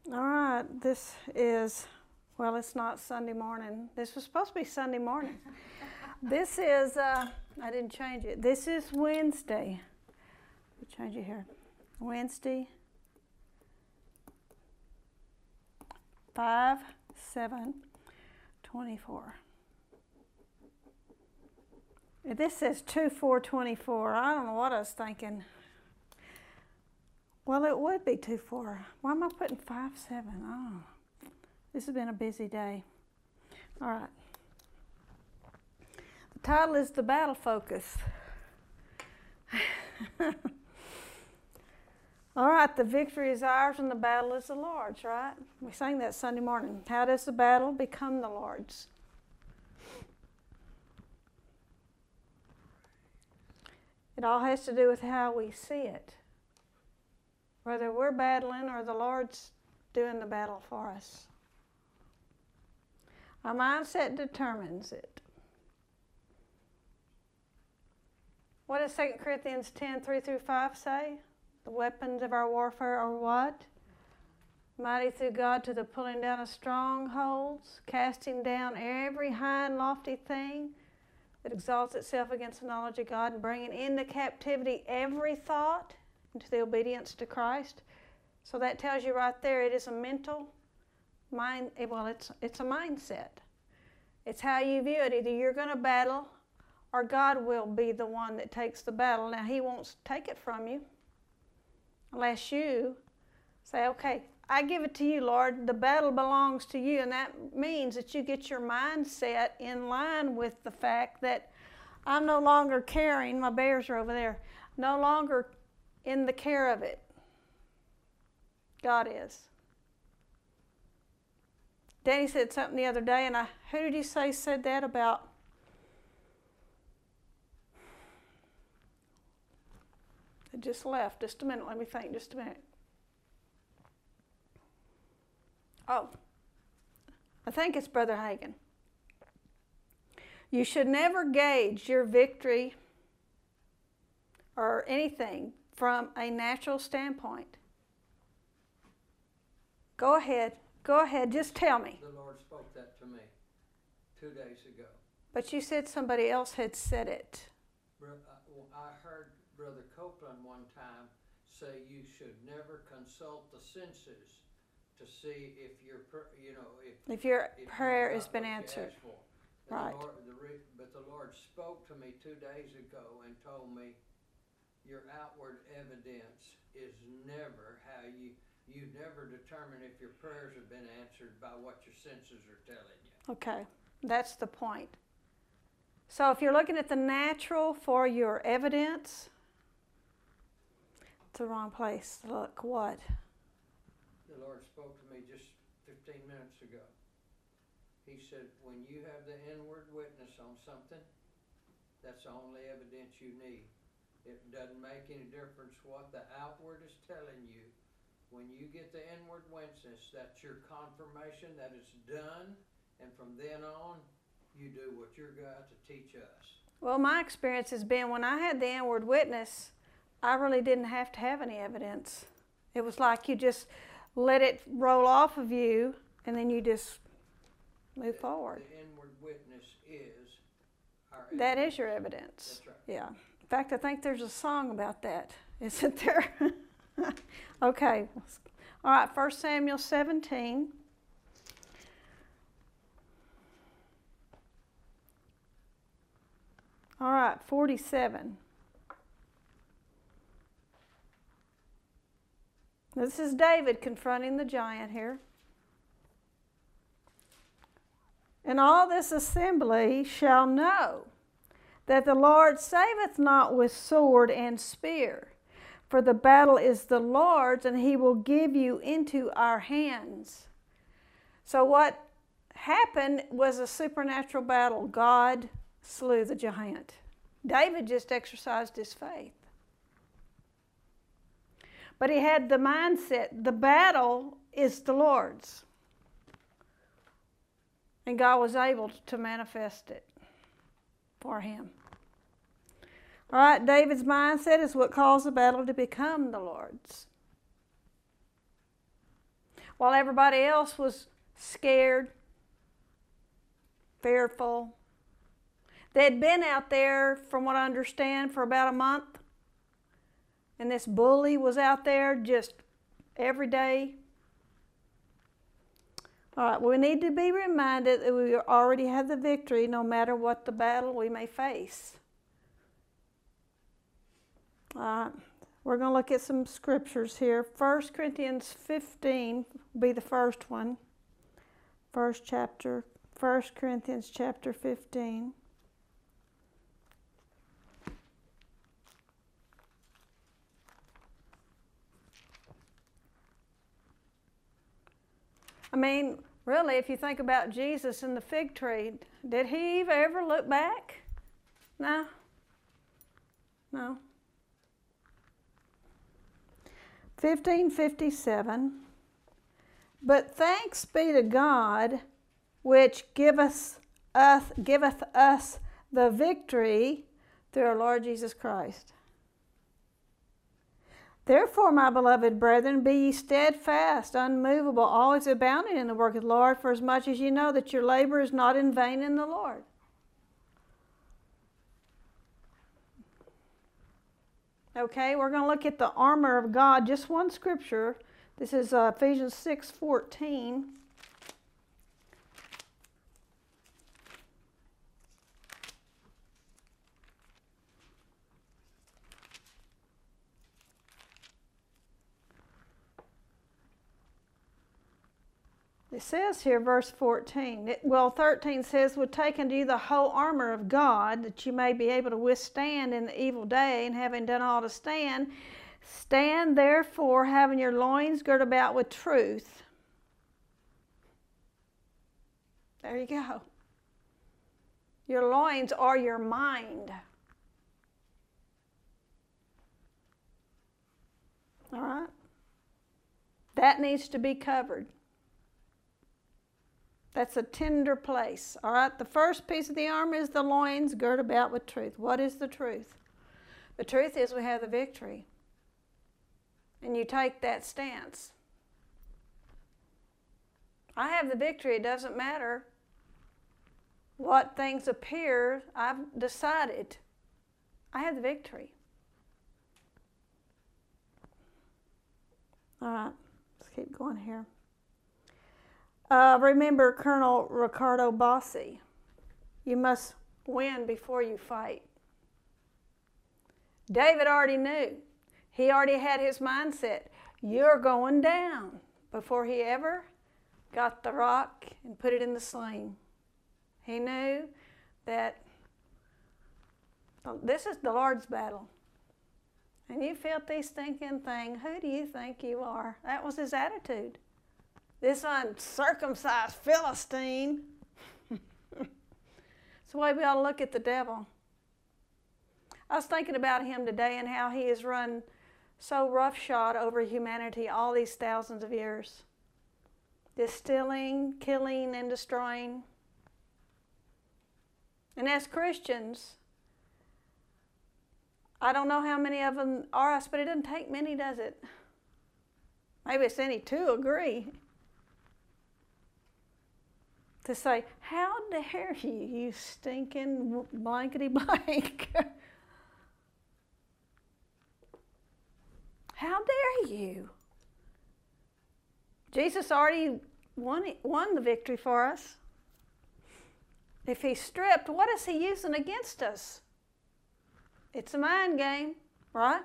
All right, this is, well, it's not Sunday morning. This was supposed to be Sunday morning. This is, I didn't change it. This is Wednesday. We'll change it here. Wednesday, 5/7/24. This says 2/4/24. I don't know what I was thinking. Well, it would be 2/4. Why am I putting 5/7? Oh, this has been a busy day. All right. The title is The Battle Focus. All right, the victory is ours and the battle is the Lord's, right? We sang that Sunday morning. How does the battle become the Lord's? It all has to do with how we see it. Whether we're battling or the Lord's doing the battle for us. Our mindset determines it. What does 2 Corinthians 10:3-5 say? The weapons of our warfare are what? Mighty through God to the pulling down of strongholds, casting down every high and lofty thing that exalts itself against the knowledge of God, and bringing into captivity every thought into the obedience to Christ. So that tells you right there it is a mental mind. Well, it's a mindset. It's how you view it. Either you're going to battle or God will be the one that takes the battle. Now, He won't take it from you unless you say, okay, I give it to you, Lord. The battle belongs to you. And that means that you get your mindset in line with the fact that I'm no longer carrying, my bears are over there, no longer in the care of it. God is. Danny said something the other day, and who did you say said that about? It just left. Just a minute. Let me think. Just a minute. Oh, I think it's Brother Hagin. You should never gauge your victory or anything from a natural standpoint. Go ahead. Go ahead. Just tell me. The Lord spoke that to me 2 days ago. But you said somebody else had said it. I heard Brother Copeland one time say you should never consult the senses to see if your prayer has been answered. Right. But the Lord spoke to me 2 days ago and told me your outward evidence is never how you never determine if your prayers have been answered by what your senses are telling you. Okay, that's the point. So if you're looking at the natural for your evidence, it's the wrong place to look. What? The Lord spoke to me just 15 minutes ago. He said, when you have the inward witness on something, that's the only evidence you need. It doesn't make any difference what the outward is telling you. When you get the inward witness, that's your confirmation that it's done, and from then on, you do what you're got to teach us. Well, my experience has been when I had the inward witness, I really didn't have to have any evidence. It was like you just let it roll off of you, and then you just move forward. The inward witness is our evidence. That is your evidence. That's right. Yeah. In fact, I think there's a song about that. Isn't there? Okay. All right, 1 Samuel 17. All right, 47. This is David confronting the giant here. And all this assembly shall know that the Lord saveth not with sword and spear, for the battle is the Lord's, and He will give you into our hands. So what happened was a supernatural battle. God slew the giant. David just exercised his faith. But he had the mindset, the battle is the Lord's. And God was able to manifest it for him. All right, David's mindset is what caused the battle to become the Lord's. while everybody else was scared, fearful. They'd been out there, from what I understand, for about a month. And this bully was out there just every day. All right, we need to be reminded that we already have the victory no matter what the battle we may face. All right, we're going to look at some scriptures here. 1 Corinthians 15 will be the first one. First chapter, 1 Corinthians chapter 15. I mean, really, if you think about Jesus and the fig tree, did he ever look back? No. No. 15:57. But thanks be to God, which giveth us the victory through our Lord Jesus Christ. Therefore, my beloved brethren, be ye steadfast, unmovable, always abounding in the work of the Lord, for as much as ye know that your labor is not in vain in the Lord. Okay, we're going to look at the armor of God, just one scripture. This is Ephesians 6:14. It says here, verse 14, 13 says, "Would take unto you the whole armor of God, that you may be able to withstand in the evil day, and having done all to stand, stand therefore, having your loins girt about with truth." There you go. Your loins are your mind. All right? That needs to be covered. That's a tender place. All right, the first piece of the armor is the loins girt about with truth. What is the truth? The truth is we have the victory. And you take that stance. I have the victory. It doesn't matter what things appear. I've decided I have the victory. All right, let's keep going here. Remember Colonel Ricardo Bossi. You must win before you fight. David already knew. He already had his mindset. You're going down, before he ever got the rock and put it in the sling. He knew that this is the Lord's battle. And you filthy, stinking thing, who do you think you are? That was his attitude. This uncircumcised Philistine. It's the way we ought to look at the devil. I was thinking about him today and how he has run so roughshod over humanity all these thousands of years. Distilling, killing, and destroying. And as Christians, I don't know how many of them are us, but it doesn't take many, does it? Maybe it's any two agree. To say, how dare you, you stinking blankety blank. How dare you? Jesus already won the victory for us. If he's stripped, what is he using against us? It's a mind game, right?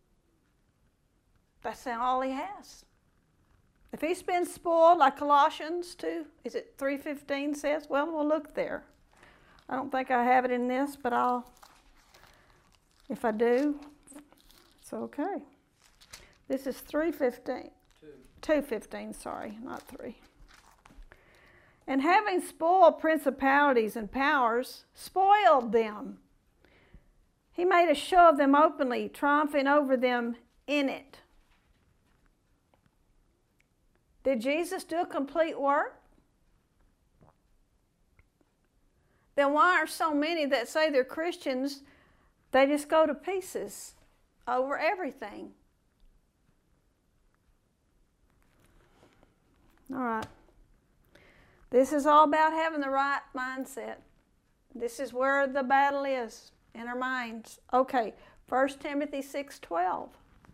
That's all he has. If he's been spoiled, like Colossians 2, is it 3:15 says? Well, we'll look there. I don't think I have it in this, but if I do, it's okay. This is 3:15. 2:15, sorry, not 3. And having spoiled principalities and powers, spoiled them. He made a show of them openly, triumphing over them in it. Did Jesus do a complete work? Then why are so many that say they're Christians, they just go to pieces over everything? All right. This is all about having the right mindset. This is where the battle is, in our minds. Okay, 1 Timothy 6:12.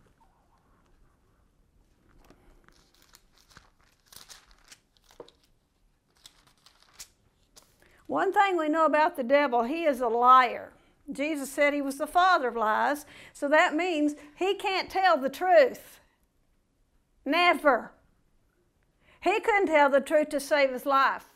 One thing we know about the devil, he is a liar. Jesus said he was the father of lies, so that means he can't tell the truth. Never. He couldn't tell the truth to save his life.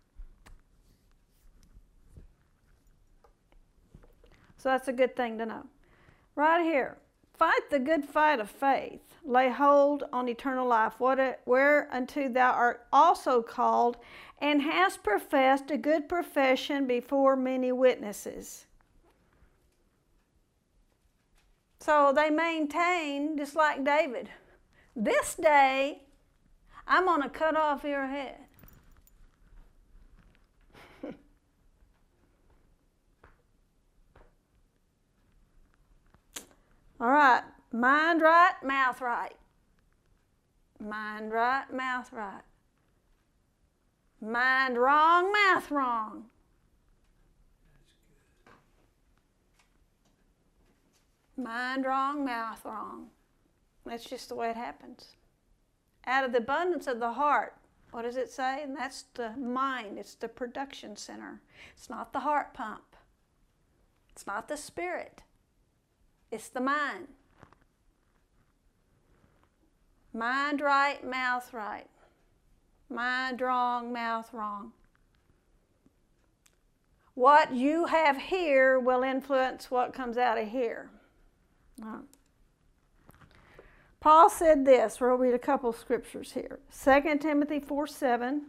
So that's a good thing to know. Right here. Fight the good fight of faith. Lay hold on eternal life, whereunto thou art also called, and hast professed a good profession before many witnesses. So they maintain, just like David, this day I'm going to cut off your head. All right, mind right, mouth right. Mind right, mouth right. Mind wrong, mouth wrong. Mind wrong, mouth wrong. That's just the way it happens. Out of the abundance of the heart, what does it say? And that's the mind. It's the production center. It's not the heart pump. It's not the spirit. It's the mind. Mind right, mouth right. Mind wrong, mouth wrong. What you have here will influence what comes out of here. Paul said this. We'll read a couple scriptures here. 2 Timothy 4:7.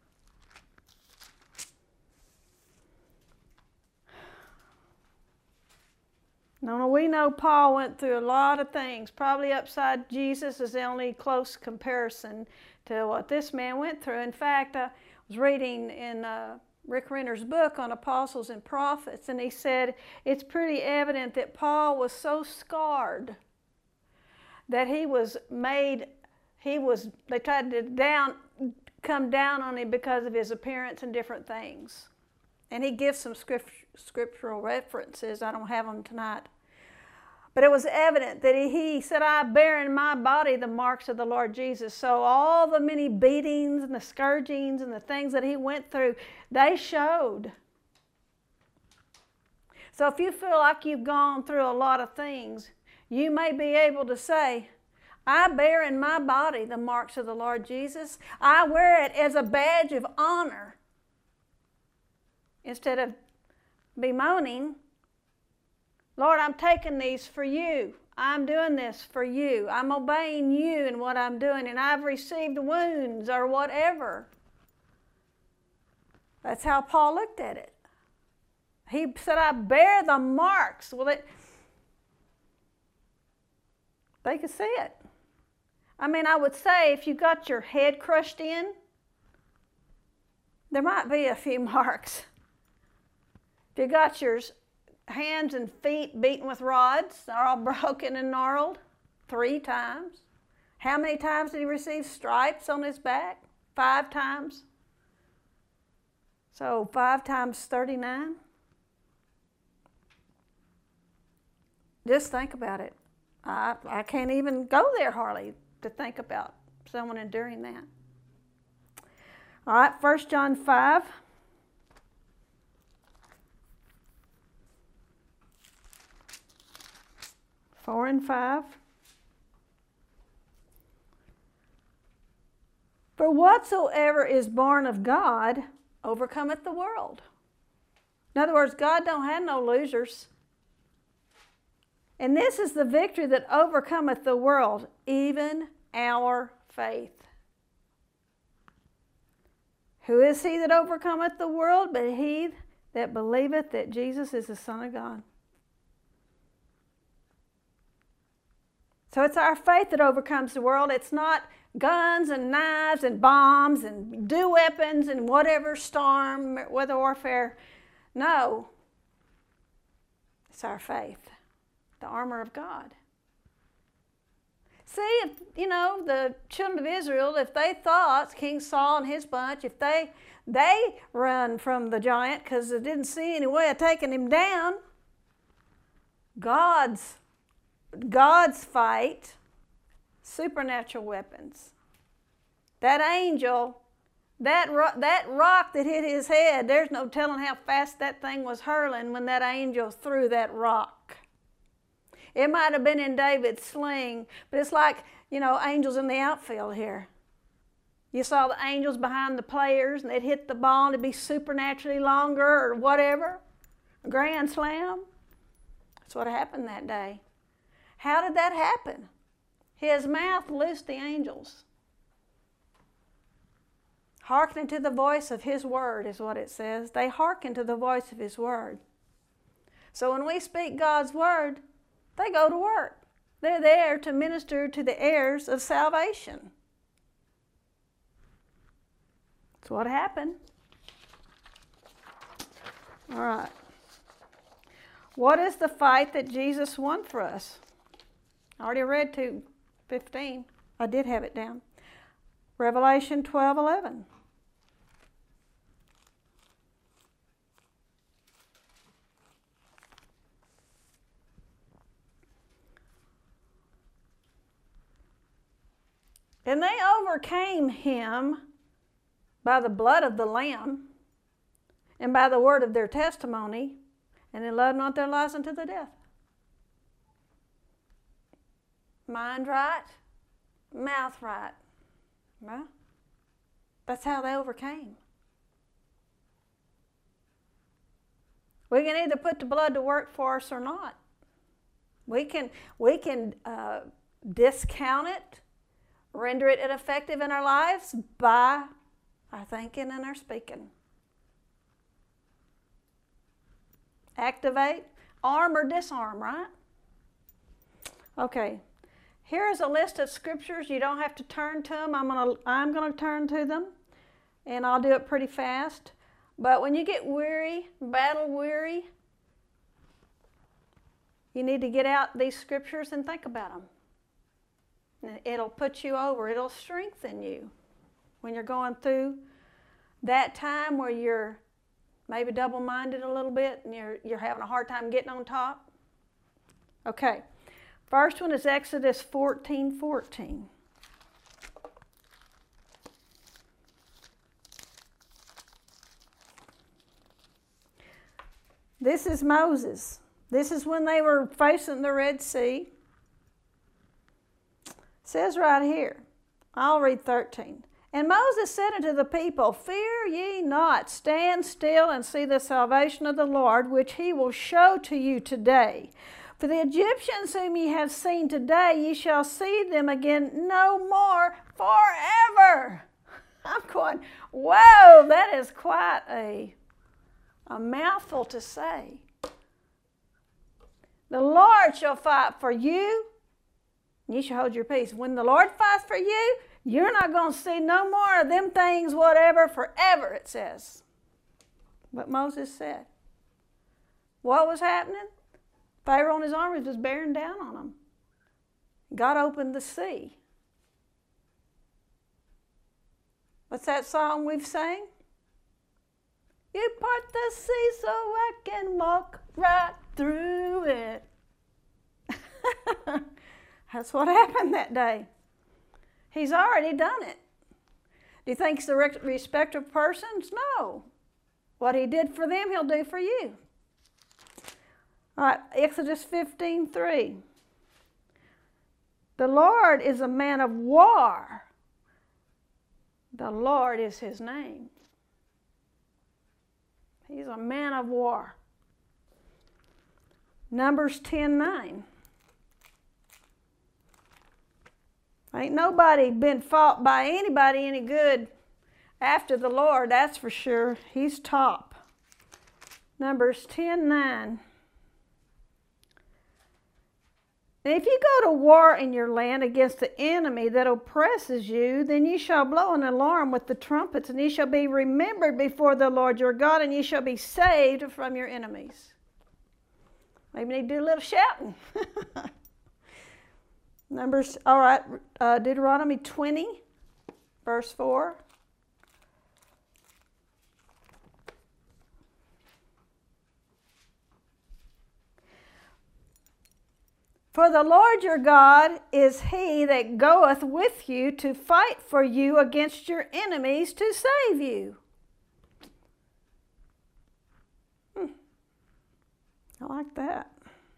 Now, we know Paul went through a lot of things. Probably upside Jesus is the only close comparison to what this man went through. In fact, I was reading in Rick Renner's book on apostles and prophets, and he said it's pretty evident that Paul was so scarred that they tried to come down on him because of his appearance and different things. And he gives some scriptural references. I don't have them tonight. But it was evident that he said, I bear in my body the marks of the Lord Jesus. So all the many beatings and the scourgings and the things that he went through, they showed. So if you feel like you've gone through a lot of things, you may be able to say, I bear in my body the marks of the Lord Jesus. I wear it as a badge of honor. Instead of bemoaning, Lord, I'm taking these for you. I'm doing this for you. I'm obeying you in what I'm doing, and I've received wounds or whatever. That's how Paul looked at it. He said, I bear the marks. Well, they could see it. I mean, I would say if you got your head crushed in, there might be a few marks. If you got your hands and feet beaten with rods, they're all broken and gnarled 3 times. How many times did he receive stripes on his back? 5 times. So 5 times 39. Just think about it. I can't even go there hardly to think about someone enduring that. All right, 1 John 5. Four and 5. For whatsoever is born of God overcometh the world. In other words, God don't have no losers. And this is the victory that overcometh the world, even our faith. Who is he that overcometh the world but he that believeth that Jesus is the Son of God? So it's our faith that overcomes the world. It's not guns and knives and bombs and dew weapons and whatever, storm, weather warfare. No. It's our faith, the armor of God. See, if, the children of Israel, if they thought, King Saul and his bunch, if they run from the giant because they didn't see any way of taking him down, God's fight, supernatural weapons. That angel, that rock that hit his head, there's no telling how fast that thing was hurling when that angel threw that rock. It might have been in David's sling, but it's like, angels in the outfield here. You saw the angels behind the players, and they'd hit the ball, and it'd be supernaturally longer or whatever. A grand slam. That's what happened that day. How did that happen? His mouth loosed the angels. Hearkening to the voice of his word is what it says. They hearken to the voice of his word. So when we speak God's word, they go to work. They're there to minister to the heirs of salvation. That's what happened. All right. What is the fight that Jesus won for us? I already read 2:15. I did have it down. Revelation 12:11. And they overcame him by the blood of the Lamb and by the word of their testimony, and they loved not their lives unto the death. Mind right, mouth right. Well, that's how they overcame. We can either put the blood to work for us or not. We can discount it, render it ineffective in our lives by our thinking and our speaking. Activate, arm or disarm, right? Okay. Here's a list of scriptures. You don't have to turn to them. I'm going to turn to them, and I'll do it pretty fast. But when you get weary, battle weary, you need to get out these scriptures and think about them. And it'll put you over. It'll strengthen you when you're going through that time where you're maybe double-minded a little bit and you're having a hard time getting on top. Okay. First one is Exodus 14:14. This is Moses. This is when they were facing the Red Sea. It says right here, I'll read 13. And Moses said unto the people, Fear ye not, stand still and see the salvation of the Lord, which he will show to you today. For the Egyptians whom ye have seen today, ye shall see them again no more forever. I'm going, whoa, that is quite a mouthful to say. The Lord shall fight for you, and ye shall hold your peace. When the Lord fights for you, you're not going to see no more of them things, whatever, forever, it says. What Moses said. What was happening? Pharaoh and his armies was bearing down on them. God opened the sea. What's that song we've sang? You part the sea so I can walk right through it. That's what happened that day. He's already done it. Do you think he's a respecter of persons? No. What he did for them, he'll do for you. All right, Exodus 15:3. The Lord is a man of war. The Lord is his name. He's a man of war. Numbers 10:9. Ain't nobody been fought by anybody any good after the Lord, that's for sure. He's top. Numbers 10:9. And if you go to war in your land against the enemy that oppresses you, then ye shall blow an alarm with the trumpets, and ye shall be remembered before the Lord your God, and ye shall be saved from your enemies. Maybe you need to do a little shouting. Numbers, all right, Deuteronomy 20, verse 4. For the Lord your God is he that goeth with you to fight for you against your enemies to save you. I like that.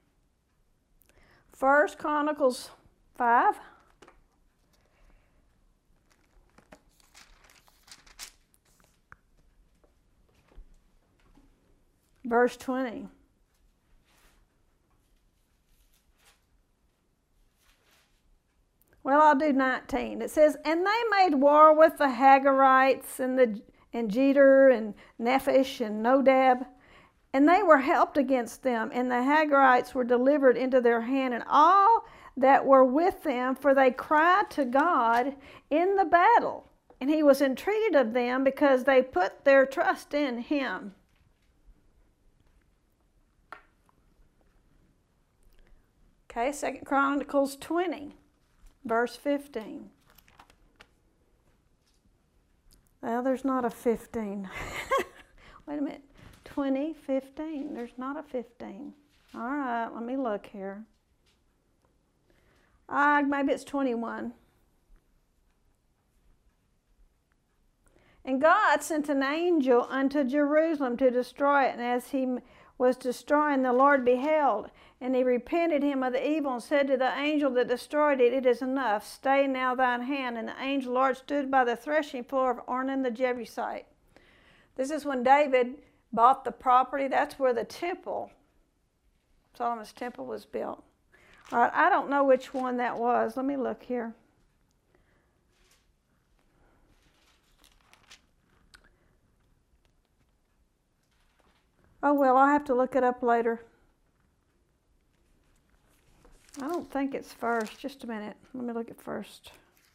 1 Chronicles 5. Verse 20. Well, I'll do 19. It says, and they made war with the Hagarites and Jeter and Nephish and Nodab, and they were helped against them, and the Hagarites were delivered into their hand, and all that were with them, for they cried to God in the battle, and he was entreated of them because they put their trust in him. Okay, 2 Chronicles 20. Verse 15. Well, there's not a 15. Wait a minute. 20, 15. There's not a 15. All right, let me look here. Maybe it's 21. And God sent an angel unto Jerusalem to destroy it. And as he was destroying, the Lord beheld. And he repented him of the evil and said to the angel that destroyed it, it is enough. Stay now thine hand. And the angel Lord stood by the threshing floor of Ornan the Jebusite. This is when David bought the property. That's where the temple, Solomon's temple, was built. All right, I don't know which one that was. Let me look here. Oh, well, I'll have to look it up later. I don't think it's first. Just a minute. Let me look at first.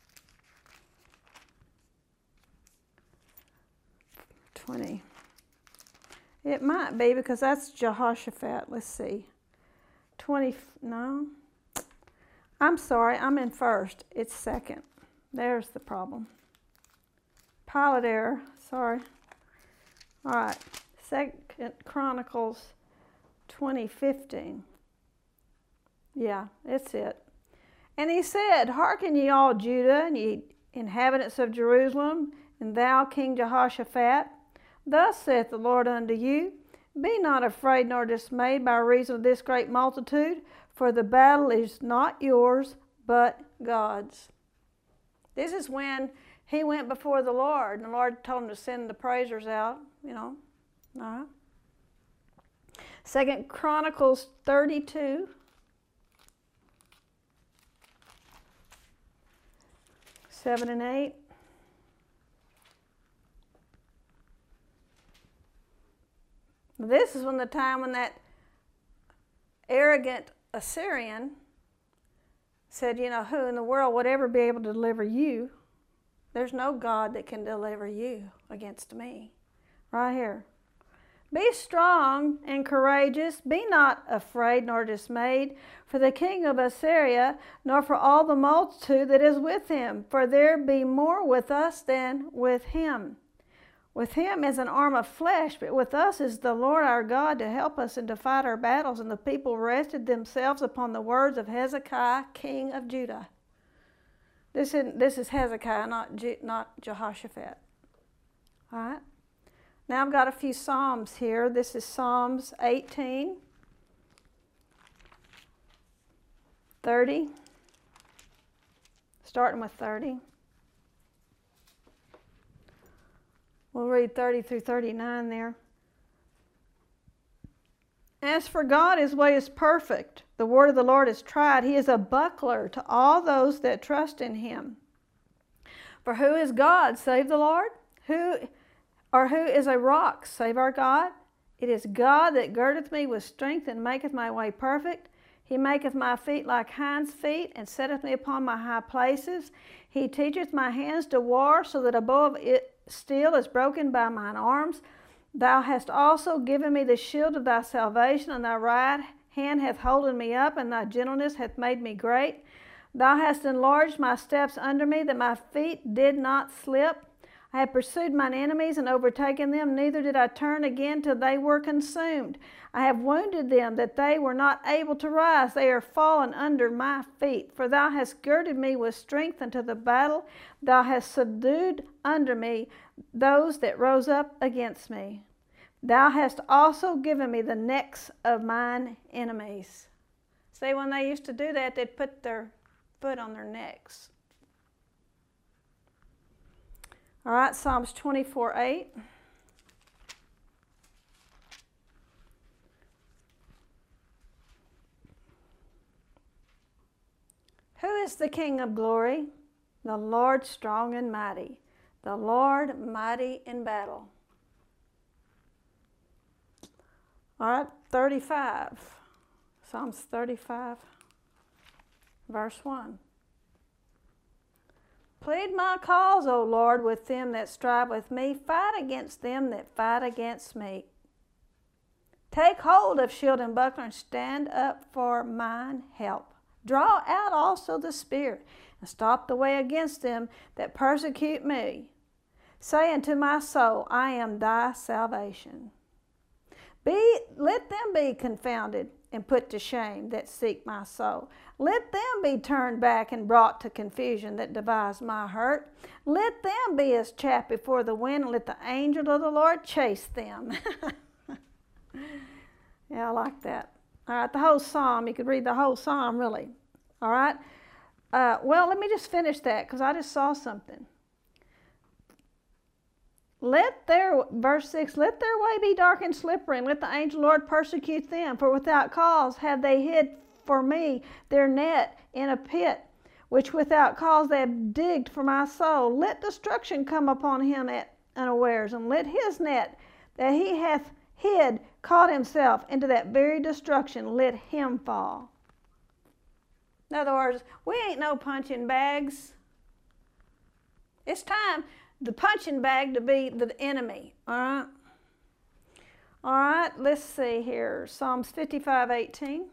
20. It might be because that's Jehoshaphat. Let's see. 20. No. I'm sorry. I'm in first. It's second. There's the problem. Pilot error. Sorry. All right. 2 Chronicles 20:15. Yeah, it's it. And he said, hearken ye all Judah, and ye inhabitants of Jerusalem, and thou King Jehoshaphat. Thus saith the Lord unto you, be not afraid nor dismayed by reason of this great multitude, for the battle is not yours, but God's. This is when he went before the Lord, and the Lord told him to send the praisers out, you know. All right. 2 Chronicles 32. 7 and 8. This is when the time when that arrogant Assyrian said, you know, who in the world would ever be able to deliver you? There's no God that can deliver you against me. Right here. Be strong and courageous. Be not afraid nor dismayed for the king of Assyria, nor for all the multitude that is with him. For there be more with us than with him. With him is an arm of flesh, but with us is the Lord our God to help us and to fight our battles. And the people rested themselves upon the words of Hezekiah, king of Judah. This is Hezekiah, not Jehoshaphat. All right. Now I've got a few Psalms here. This is Psalms 18, 30, starting with 30. We'll read 30 through 39 there. As for God, his way is perfect. The word of the Lord is tried. He is a buckler to all those that trust in him. For who is God save the Lord? Who is a rock save our God? It is God that girdeth me with strength and maketh my way perfect. He maketh my feet like hinds' feet and setteth me upon my high places. He teacheth my hands to war, so that above it steel is broken by mine arms. Thou hast also given me the shield of thy salvation, and thy right hand hath holden me up, and thy gentleness hath made me great. Thou hast enlarged my steps under me, that my feet did not slip. I have pursued mine enemies and overtaken them, neither did I turn again till they were consumed. I have wounded them, that they were not able to rise. They are fallen under my feet. For thou hast girded me with strength unto the battle. Thou hast subdued under me those that rose up against me. Thou hast also given me the necks of mine enemies. See, when they used to do that, they'd put their foot on their necks. All right, Psalms 24:8. Who is the King of glory? The Lord strong and mighty, the Lord mighty in battle. All right, 35. Psalms 35, verse 1. Plead my cause, O Lord, with them that strive with me. Fight against them that fight against me. Take hold of shield and buckler and stand up for mine help. Draw out also the spear and stop the way against them that persecute me. Say unto my soul, I am thy salvation. Let them be confounded and put to shame that seek my soul. Let them be turned back and brought to confusion that devise my hurt. Let them be as chaff before the wind, and let the angel of the Lord chase them. Yeah, I like that. All right, the whole psalm, you could read the whole psalm, really. All right? Well, let me just finish that, because I just saw something. Verse 6, let their way be dark and slippery, and let the angel Lord persecute them. For without cause have they hid for me their net in a pit, which without cause they have digged for my soul. Let destruction come upon him at unawares, and let his net that he hath hid caught himself into that very destruction, let him fall. In other words, we ain't no punching bags. It's time the punching bag to be the enemy, all right? All right, let's see here. Psalms 55:18.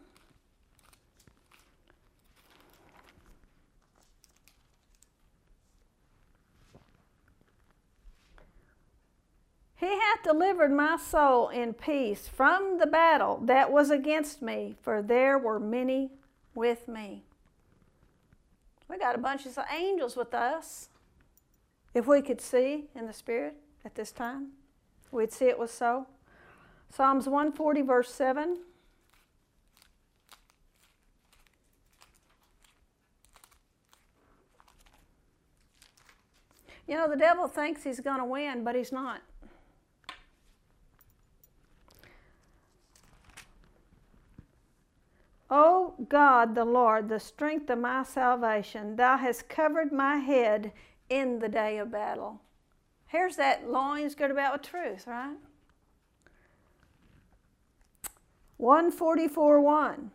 He hath delivered my soul in peace from the battle that was against me, for there were many with me. We got a bunch of angels with us. If we could see in the Spirit at this time, we'd see it was so. Psalms 140, verse 7. You know, the devil thinks he's going to win, but he's not. O God, the Lord, the strength of my salvation, thou hast covered my head in the day of battle. Here's that loins girt about with truth, right? 144:1.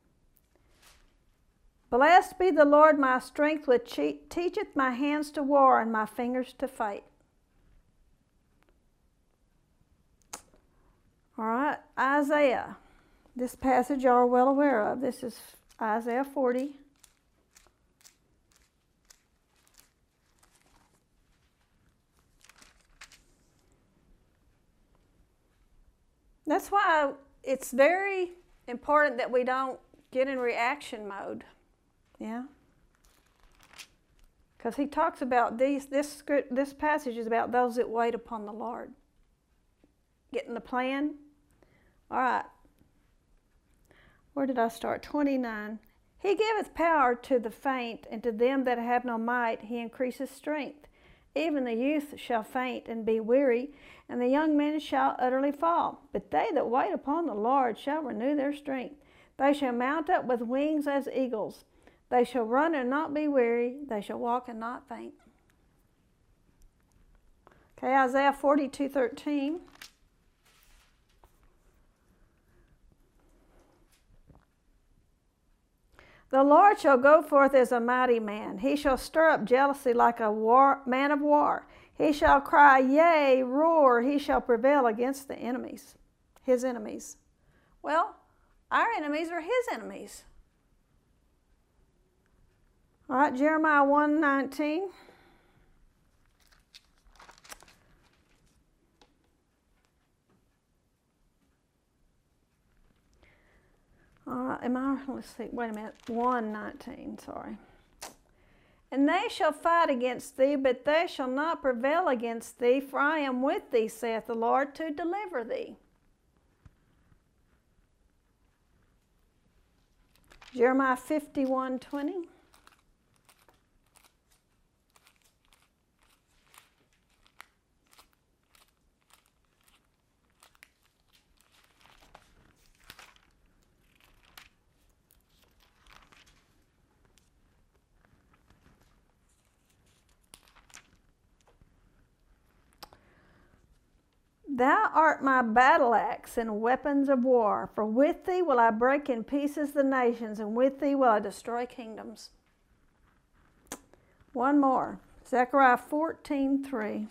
Blessed be the Lord my strength, which teacheth my hands to war and my fingers to fight. All right, Isaiah. This passage you are well aware of. This is Isaiah 40. That's why it's very important that we don't get in reaction mode. Yeah? Because he talks about this passage is about those that wait upon the Lord. Getting the plan. All right. Where did I start? 29. He giveth power to the faint, and to them that have no might he increaseth strength. Even the youth shall faint and be weary, and the young men shall utterly fall. But they that wait upon the Lord shall renew their strength. They shall mount up with wings as eagles. They shall run and not be weary. They shall walk and not faint. Okay, Isaiah 42:13. The Lord shall go forth as a mighty man. He shall stir up jealousy like a man of war. He shall cry, yea, roar. He shall prevail against the enemies, his enemies. Well, our enemies are his enemies. All right, Jeremiah 1:19. Let's see, wait a minute, 1:19, sorry. And they shall fight against thee, but they shall not prevail against thee, for I am with thee, saith the Lord, to deliver thee. Jeremiah 51:20. Thou art my battle axe and weapons of war, for with thee will I break in pieces the nations, and with thee will I destroy kingdoms. One more, Zechariah 14:3.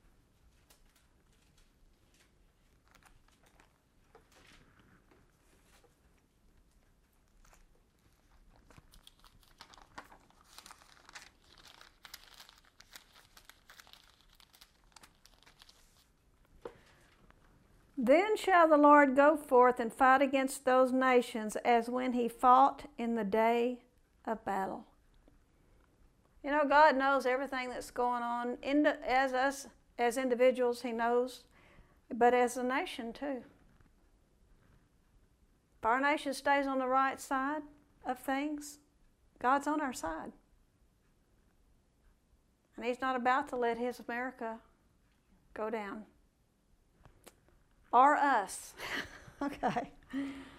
Then shall the Lord go forth and fight against those nations as when he fought in the day of battle. You know, God knows everything that's going on. As us, as individuals, he knows, but as a nation too. If our nation stays on the right side of things, God's on our side. And he's not about to let his America go down. Or us. Okay.